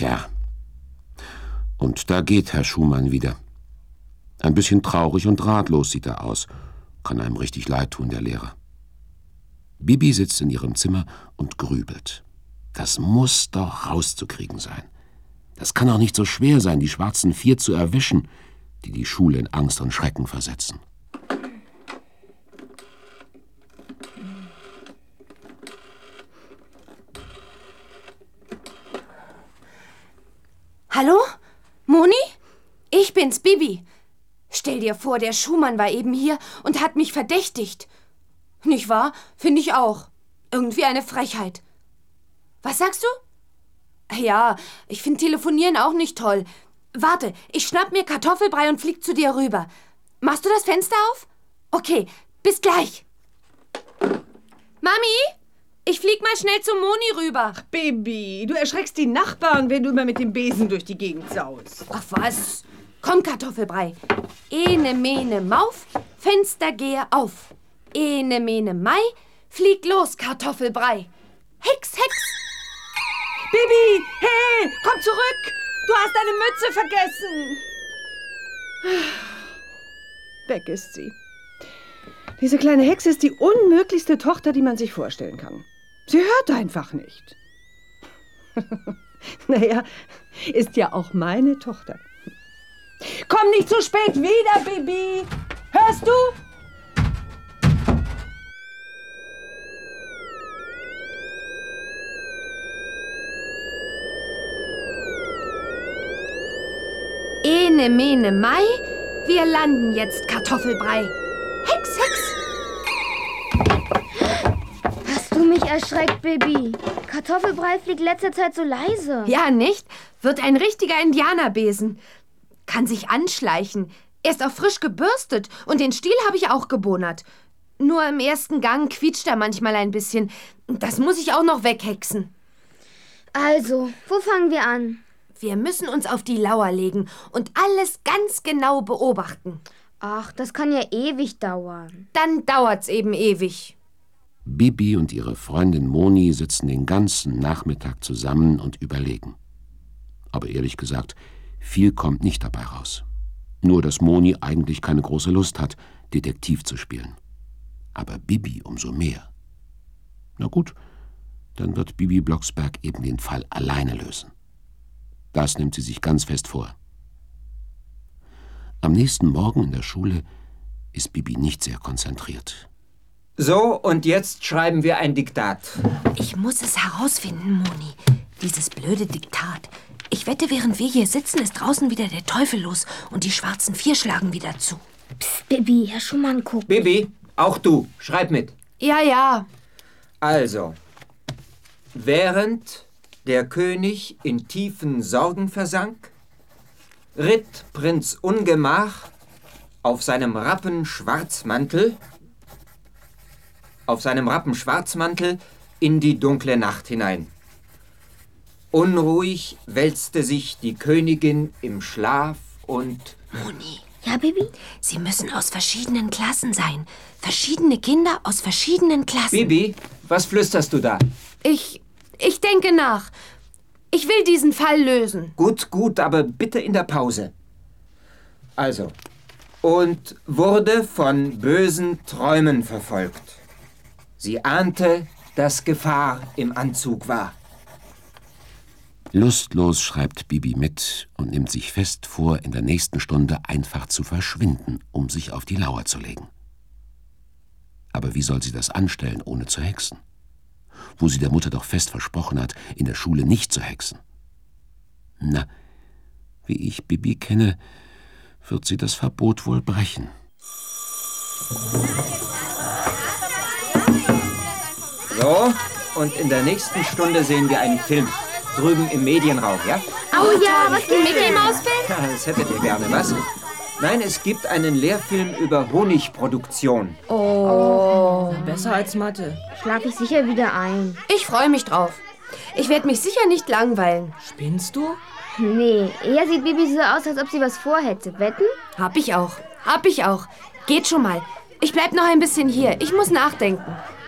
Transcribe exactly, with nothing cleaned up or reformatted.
Tja. Und da geht Herr Schumann wieder. Ein bisschen traurig und ratlos sieht er aus. Kann einem richtig leid tun, der Lehrer. Bibi sitzt in ihrem Zimmer und grübelt. Das muss doch rauszukriegen sein. Das kann auch nicht so schwer sein, die schwarzen Vier zu erwischen, die die Schule in Angst und Schrecken versetzen. Hallo? Moni? Ich bin's, Bibi. Stell dir vor, der Schumann war eben hier und hat mich verdächtigt. Nicht wahr? Finde ich auch. Irgendwie eine Frechheit. Was sagst du? Ja, ich finde Telefonieren auch nicht toll. Warte, ich schnapp mir Kartoffelbrei und flieg zu dir rüber. Machst du das Fenster auf? Okay, bis gleich. Mami, ich flieg mal schnell zum Moni rüber. Ach, Baby, du erschreckst die Nachbarn, wenn du immer mit dem Besen durch die Gegend saust. Ach was? Komm, Kartoffelbrei. Ene, mene, Mauf, Fenster gehe auf. Ene, mene, Mai, flieg los, Kartoffelbrei. Hex, Hex. Bibi, hey, komm zurück. Du hast deine Mütze vergessen. Weg ist sie. Diese kleine Hexe ist die unmöglichste Tochter, die man sich vorstellen kann. Sie hört einfach nicht. Naja, ist ja auch meine Tochter. Komm nicht zu spät wieder, Bibi. Hörst du? Ene, mene, Mai, wir landen jetzt, Kartoffelbrei. Hex, Hex. Hast du mich erschreckt, Bibi? Kartoffelbrei fliegt letzter Zeit so leise. Ja, nicht? Wird ein richtiger Indianerbesen. Kann sich anschleichen. Er ist auch frisch gebürstet und den Stiel habe ich auch gebonert. Nur im ersten Gang quietscht er manchmal ein bisschen. Das muss ich auch noch weghexen. Also, wo fangen wir an? Wir müssen uns auf die Lauer legen und alles ganz genau beobachten. Ach, das kann ja ewig dauern. Dann dauert's eben ewig. Bibi und ihre Freundin Moni sitzen den ganzen Nachmittag zusammen und überlegen. Aber ehrlich gesagt, viel kommt nicht dabei raus. Nur, dass Moni eigentlich keine große Lust hat, Detektiv zu spielen. Aber Bibi umso mehr. Na gut, dann wird Bibi Blocksberg eben den Fall alleine lösen. Das nimmt sie sich ganz fest vor. Am nächsten Morgen in der Schule ist Bibi nicht sehr konzentriert. So, und jetzt schreiben wir ein Diktat. Ich muss es herausfinden, Moni. Dieses blöde Diktat. Ich wette, während wir hier sitzen, ist draußen wieder der Teufel los und die schwarzen Vier schlagen wieder zu. Psst, Bibi, Herr Schumann guckt. Bibi, auch du, schreib mit. Ja, ja. Also, während der König in tiefen Sorgen versank, ritt Prinz Ungemach auf seinem Rappenschwarzmantel, auf seinem Rappenschwarzmantel in die dunkle Nacht hinein. Unruhig wälzte sich die Königin im Schlaf und... Moni. Ja, Bibi? Sie müssen aus verschiedenen Klassen sein. Verschiedene Kinder aus verschiedenen Klassen. Bibi, was flüsterst du da? Ich... ich denke nach. Ich will diesen Fall lösen. Gut, gut, aber bitte in der Pause. Also, und wurde von bösen Träumen verfolgt. Sie ahnte, dass Gefahr im Anzug war. Lustlos schreibt Bibi mit und nimmt sich fest vor, in der nächsten Stunde einfach zu verschwinden, um sich auf die Lauer zu legen. Aber wie soll sie das anstellen, ohne zu hexen? Wo sie der Mutter doch fest versprochen hat, in der Schule nicht zu hexen. Na, wie ich Bibi kenne, wird sie das Verbot wohl brechen. So, und in der nächsten Stunde sehen wir einen Film. Drüben im Medienraum, ja? Oh ja, was die Mickey Maus Film? Ja, das hättet ihr gerne, was? Nein, es gibt einen Lehrfilm über Honigproduktion. Oh, besser als Mathe. Schlaf ich sicher wieder ein. Ich freue mich drauf. Ich werde mich sicher nicht langweilen. Spinnst du? Nee, eher sieht Bibi so aus, als ob sie was vorhätte. Wetten? Hab ich auch. Hab ich auch. Geht schon mal. Ich bleib noch ein bisschen hier. Ich muss nachdenken.